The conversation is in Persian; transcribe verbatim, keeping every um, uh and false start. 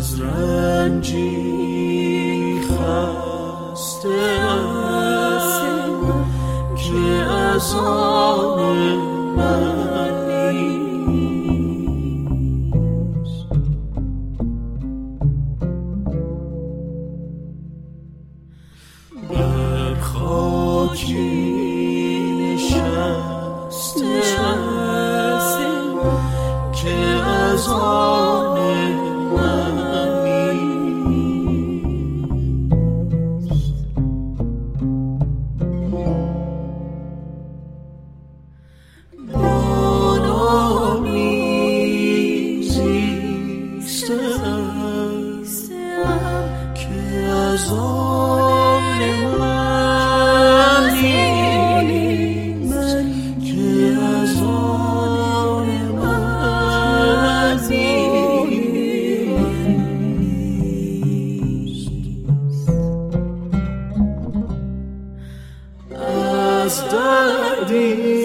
از رنجی خسته‌ام که از آن من نیست. بر خاکی نشسته‌ام که از آن من نیست. با نامی زیسته‌ام که از آن من نیست، که از آن من نیست. از دردی